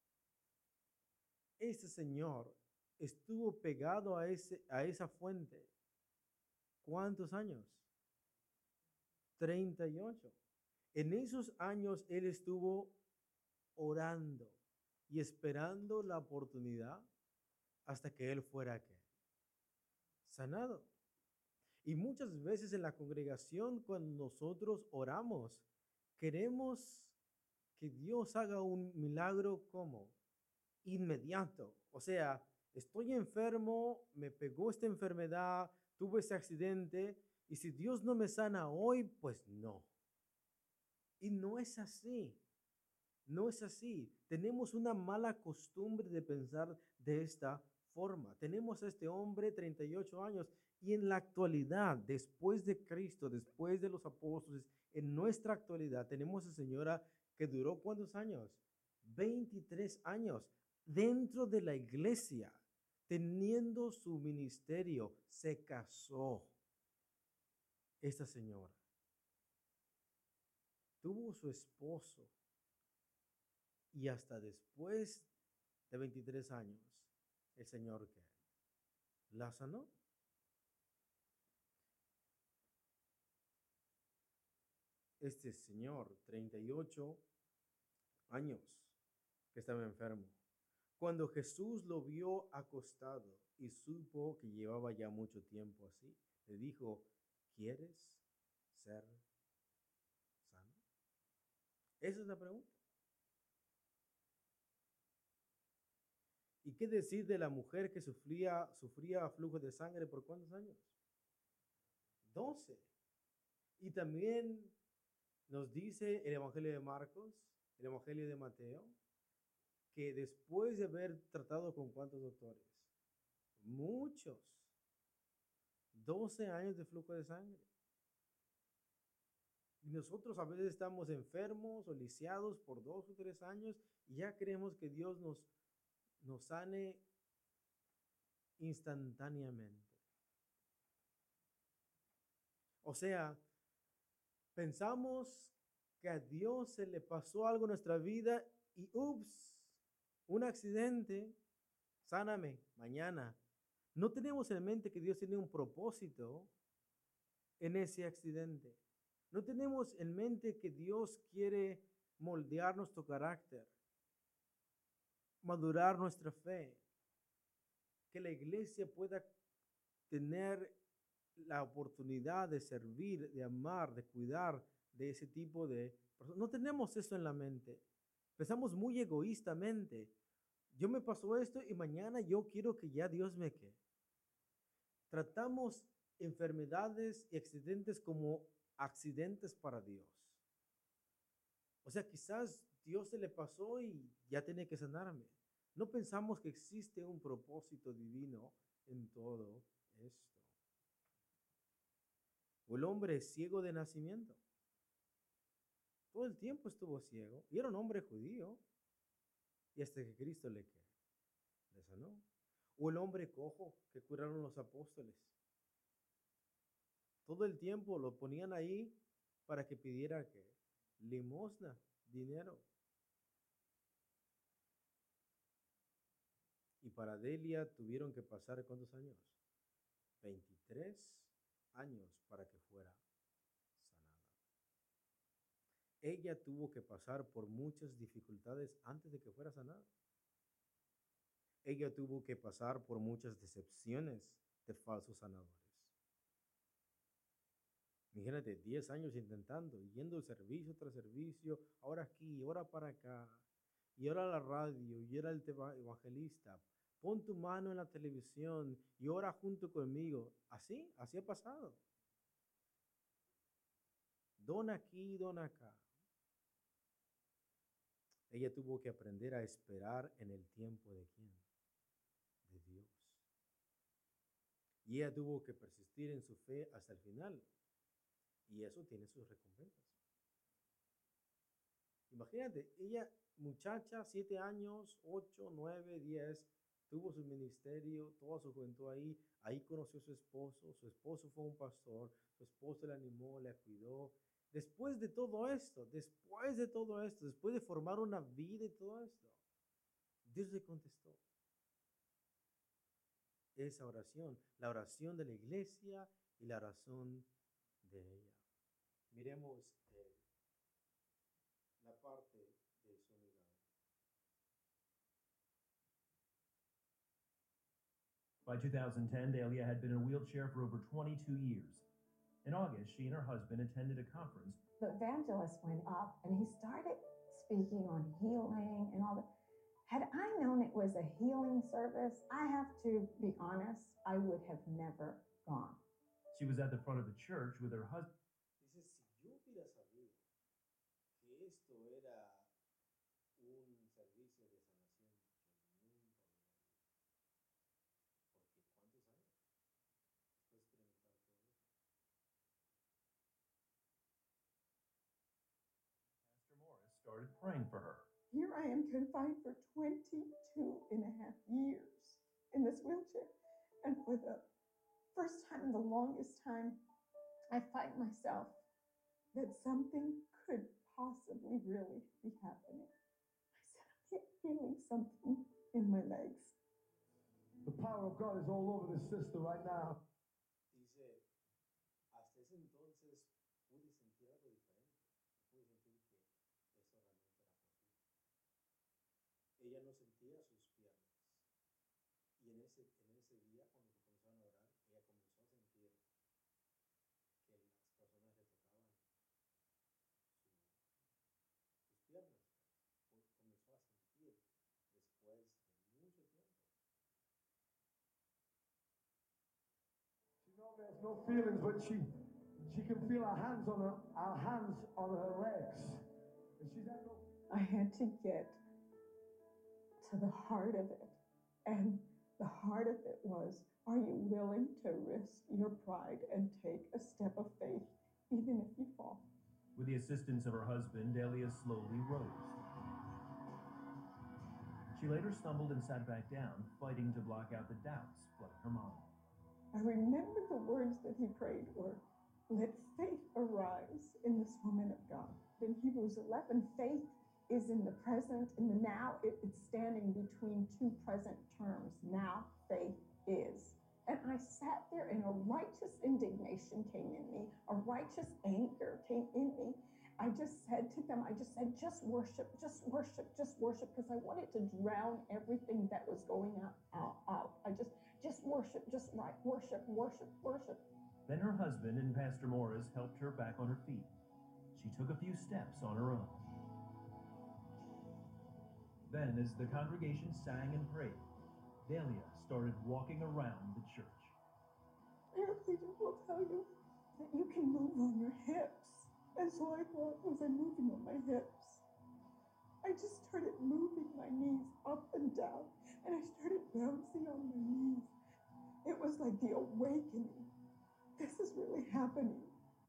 [SPEAKER 1] Este señor estuvo pegado a, ese, a esa fuente. ¿Cuántos años? treinta y ocho. En esos años él estuvo orando y esperando la oportunidad hasta que él fuera ¿qué? Sanado. Y muchas veces en la congregación, cuando nosotros oramos, queremos que Dios haga un milagro como inmediato. O sea, estoy enfermo, me pegó esta enfermedad, tuve ese accidente, y si Dios no me sana hoy, pues no. Y no es así. No es así. Tenemos una mala costumbre de pensar de esta forma. Tenemos a este hombre, treinta y ocho años, y en la actualidad, después de Cristo, después de los apóstoles, en nuestra actualidad, tenemos a señora que duró ¿cuántos años? veintitrés años dentro de la iglesia, teniendo su ministerio. Se casó esta señora. Tuvo su esposo. Y hasta después de veintitrés años, el Señor ¿qué? La sanó. Este señor, treinta y ocho años, que estaba enfermo. Cuando Jesús lo vio acostado y supo que llevaba ya mucho tiempo así, le dijo: ¿quieres ser sano? Esa es la pregunta. ¿Y qué decir de la mujer que sufría, sufría flujo de sangre por cuántos años? doce. Y también nos dice el Evangelio de Marcos, el Evangelio de Mateo, que después de haber tratado con cuántos doctores, muchos, doce años de flujo de sangre. Y nosotros a veces estamos enfermos o lisiados por dos o tres años y ya creemos que Dios nos, nos sane instantáneamente. O sea, pensamos que a Dios se le pasó algo en nuestra vida y ups, un accidente, sáname mañana. No tenemos en mente que Dios tiene un propósito en ese accidente. No tenemos en mente que Dios quiere moldear nuestro carácter, madurar nuestra fe, que la iglesia pueda tener la oportunidad de servir, de amar, de cuidar de ese tipo de personas. No tenemos eso en la mente. Pensamos muy egoístamente. Yo me pasó esto y mañana yo quiero que ya Dios me quede. Tratamos enfermedades y accidentes como accidentes para Dios. O sea, quizás Dios se le pasó y ya tiene que sanarme. No pensamos que existe un propósito divino en todo esto. O el hombre es ciego de nacimiento. Todo el tiempo estuvo ciego y era un hombre judío. Y hasta que Cristo le, le sanó. O el hombre cojo que curaron los apóstoles. Todo el tiempo lo ponían ahí para que pidiera que limosna, dinero. Y para Delia tuvieron que pasar ¿cuántos años? veintitrés años para que fuera sanada. Ella tuvo que pasar por muchas dificultades antes de que fuera sanada. Ella tuvo que pasar por muchas decepciones de falsos sanadores. Imagínate, diez años intentando, yendo servicio tras servicio, ahora aquí, ahora para acá, y ahora la radio, y ahora el evangelista. Pon tu mano en la televisión y ora junto conmigo. Así, así ha pasado. Don aquí, don acá. Ella tuvo que aprender a esperar en el tiempo de quién? De Dios. Y ella tuvo que persistir en su fe hasta el final. Y eso tiene sus recompensas. Imagínate, ella, muchacha, siete años, ocho, nueve, diez, tuvo su ministerio, toda su juventud ahí. Ahí conoció a su esposo. Su esposo fue un pastor. Su esposo le animó, le cuidó. Después de todo esto, después de todo esto, después de formar una vida y todo esto, Dios le contestó esa oración, la oración de la iglesia y la oración de ella. Miremos eh, la parte de su milagro.
[SPEAKER 3] By two thousand ten, Delia had been in a wheelchair for over twenty-two years. In August, she and her husband attended a conference.
[SPEAKER 2] The evangelist went up and he started speaking on healing and all that. Had I known it was a healing service, I have to be honest, I would have never gone.
[SPEAKER 3] She was at the front of the church with her husband.
[SPEAKER 1] Dice, si yo hubiera sabido que esto era un servicio de sanación, yo nunca hubiera ido. Porque ¿cuántos años después de experimentar todo esto?
[SPEAKER 3] Pastor Morris started praying for her.
[SPEAKER 2] Here I am confined for twenty-two and a half years in this wheelchair. And for the first time in the longest time, I find myself that something could possibly really be happening. I said, I'm feeling something in my legs.
[SPEAKER 6] The power of God is all over this sister right now.
[SPEAKER 1] Dice, hasta ese entonces pude sentir algo diferente. Pude sentir que eso realmente era posible. Ella no sentía sus piernas. Y en ese, en ese día, cuando comenzaron a orar, ella comenzó a sentir que las personas le tocaban su, sus piernas. Comenzó a sentir después de mucho tiempo.
[SPEAKER 6] She normally has no feelings, but she she can feel our hands on her our hands on her legs. And she's had no
[SPEAKER 2] I had to get to the heart of it. And the heart of it was, are you willing to risk your pride and take a step of faith, even if you fall?
[SPEAKER 3] With the assistance of her husband, Delia slowly rose. She later stumbled and sat back down, fighting to block out the doubts flooding her mind.
[SPEAKER 2] I remember the words that he prayed were, let faith arise in this woman of God. In Hebrews eleven, faith is in the present, in the now. It, it's standing between two present terms. Now faith is. And I sat there and a righteous indignation came in me, a righteous anger came in me. I just said to them, I just said, just worship, just worship, just worship, because I wanted to drown everything that was going out, out, out. I just, just worship, just right, worship, worship, worship.
[SPEAKER 3] Then her husband and Pastor Morris helped her back on her feet. She took a few steps on her own. Then, as the congregation sang and prayed, Delia started walking around the church.
[SPEAKER 2] Paraplegic will tell you that you can move on your hips. And so I thought, was I moving on my hips? I just started moving my knees up and down, and I started bouncing on my knees. It was like the awakening. This is really happening.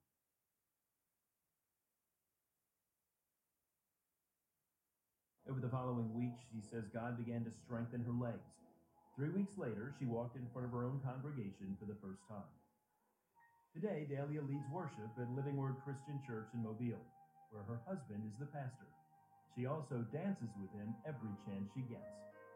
[SPEAKER 3] Over the following week, she says God began to strengthen her legs. Three weeks later, she walked in front of her own congregation for the first time. Today, Delia leads worship at Living Word Christian Church in Mobile, where her husband is the pastor. She also dances with him every chance she gets.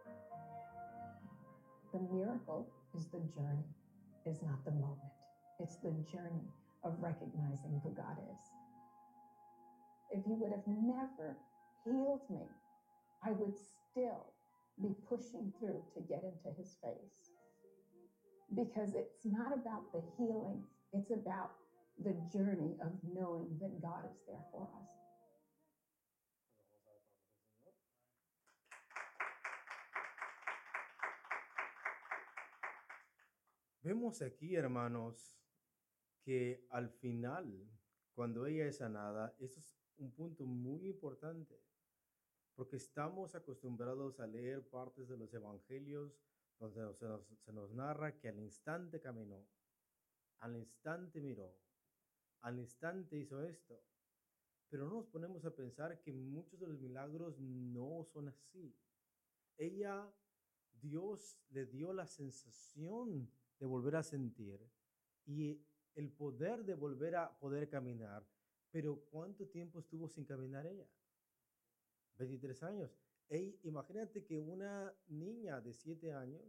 [SPEAKER 2] The miracle is the journey, is not the moment. It's the journey of recognizing who God is. If He would have never healed me, I would still be pushing through to get into His face. Because it's not about the healing, it's about the journey of knowing that God is there for us.
[SPEAKER 1] Vemos aquí, hermanos, que al final, cuando ella es sanada, eso es un punto muy importante, porque estamos acostumbrados a leer partes de los evangelios donde se nos, se nos narra que al instante caminó, al instante miró, al instante hizo esto. Pero no nos ponemos a pensar que muchos de los milagros no son así. Ella, Dios le dio la sensación de volver a sentir y el poder de volver a poder caminar. Pero ¿cuánto tiempo estuvo sin caminar ella? veintitrés años. Ey, imagínate que una niña de siete años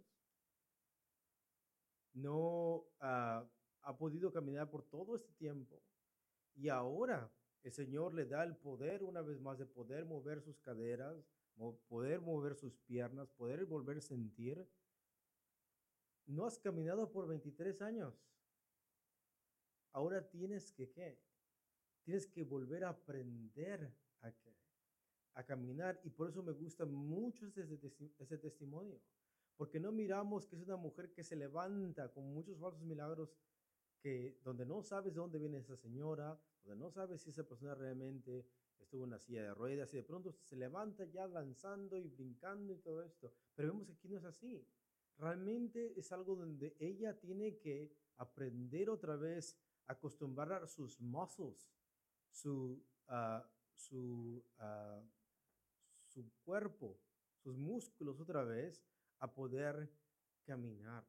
[SPEAKER 1] no uh, ha podido caminar por todo este tiempo y ahora el Señor le da el poder una vez más de poder mover sus caderas, mo poder mover sus piernas, poder volver a sentir. No has caminado por veintitrés años. Ahora tienes que, ¿qué? Tienes que volver a aprender a, ¿qué? A caminar. Y por eso me gusta mucho ese, ese testimonio. Porque no miramos que es una mujer que se levanta con muchos falsos milagros, que donde no sabes de dónde viene esa señora, donde no sabes si esa persona realmente estuvo en una silla de ruedas y de pronto se levanta ya lanzando y brincando y todo esto. Pero vemos que aquí no es así. Realmente es algo donde ella tiene que aprender otra vez a acostumbrar a sus muscles, su, uh, su, uh, su cuerpo, sus músculos otra vez a poder caminar.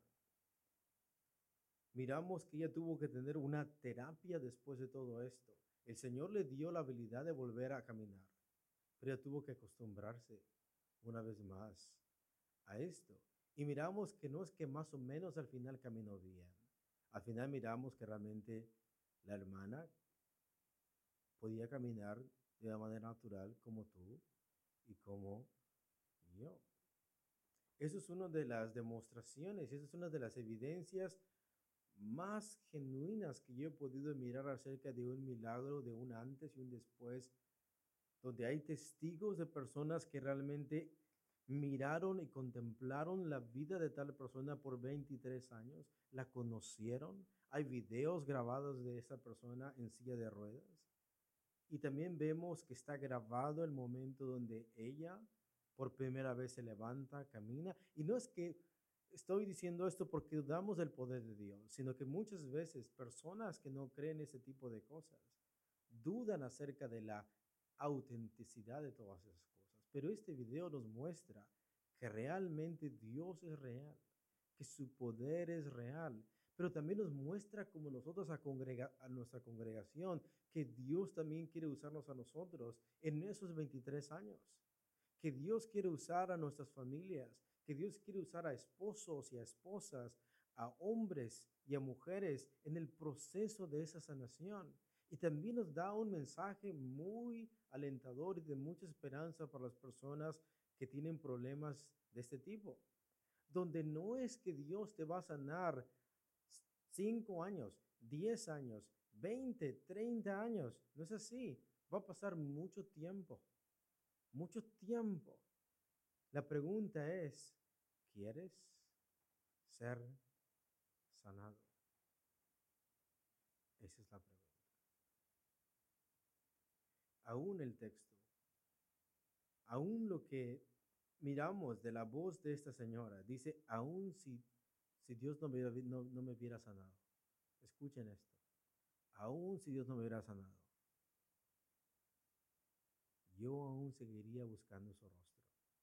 [SPEAKER 1] Miramos que ella tuvo que tener una terapia después de todo esto. El Señor le dio la habilidad de volver a caminar, pero ella tuvo que acostumbrarse una vez más a esto. Y miramos que no es que más o menos al final caminó bien. Al final miramos que realmente la hermana podía caminar de una manera natural como tú y como yo. Eso es una de las demostraciones, esa es una de las evidencias más genuinas que yo he podido mirar acerca de un milagro, de un antes y un después, donde hay testigos de personas que realmente miraron y contemplaron la vida de tal persona por veintitrés años, la conocieron, hay videos grabados de esa persona en silla de ruedas, y también vemos que está grabado el momento donde ella por primera vez se levanta, camina, y no es que estoy diciendo esto porque dudamos del poder de Dios, sino que muchas veces personas que no creen ese tipo de cosas dudan acerca de la autenticidad de todas esas cosas. Pero este video nos muestra que realmente Dios es real, que su poder es real, pero también nos muestra como nosotros a, congrega a nuestra congregación, que Dios también quiere usarnos a nosotros en esos veintitrés años, que Dios quiere usar a nuestras familias, que Dios quiere usar a esposos y a esposas, a hombres y a mujeres en el proceso de esa sanación. Y también nos da un mensaje muy alentador y de mucha esperanza para las personas que tienen problemas de este tipo, donde no es que Dios te va a sanar cinco años, diez años, veinte, treinta años. No es así. Va a pasar mucho tiempo. Mucho tiempo. La pregunta es, ¿quieres ser sanado? Esa es la pregunta. Aún el texto, aún lo que miramos de la voz de esta señora, dice, aún si, si Dios no me, no, no me hubiera sanado. Escuchen esto. Aún si Dios no me hubiera sanado, yo aún seguiría buscando su rostro.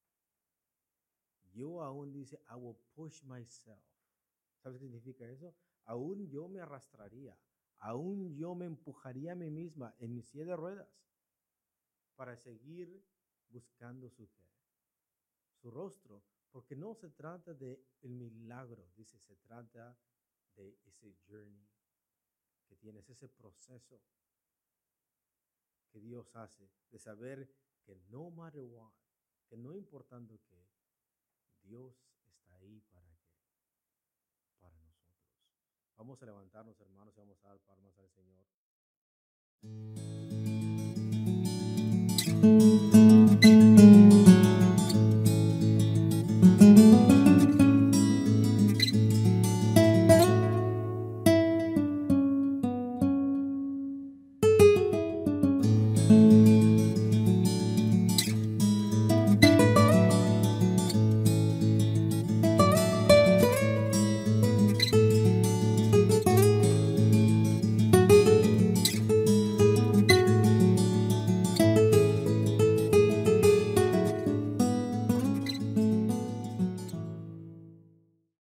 [SPEAKER 1] Yo aún dice, I will push myself. ¿Sabes qué significa eso? Aún yo me arrastraría. Aún yo me empujaría a mí misma en mi silla de ruedas para seguir buscando su qué, su rostro, porque no se trata de el milagro, dice, se trata de ese journey que tienes, ese proceso que Dios hace, de saber que no matter what, que no importando qué, Dios está ahí para qué, para nosotros. Vamos a levantarnos, hermanos, y vamos a dar palmas al Señor.